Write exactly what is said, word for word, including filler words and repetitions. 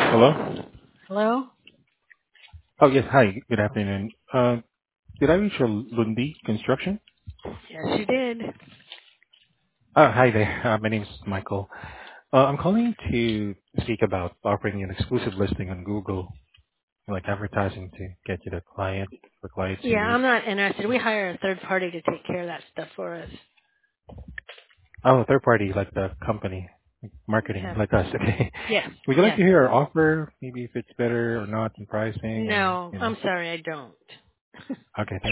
Hello? Hello? Oh, yes. Hi, good afternoon. Uh, Did I reach a Lundi Construction? Yes, you did. Uh, Hi there. Uh, My name is Michael. Uh, I'm calling to speak about offering an exclusive listing on Google, like advertising to get you the client for clients Yeah, in need. I'm not interested. We hire a third party to take care of that stuff for us. Oh, third party, like the company, marketing, Yeah. like us. Okay. Yes, Would you like yes. to hear our offer, maybe if it's better or not in pricing or, No, you know? I'm sorry, I don't. Okay.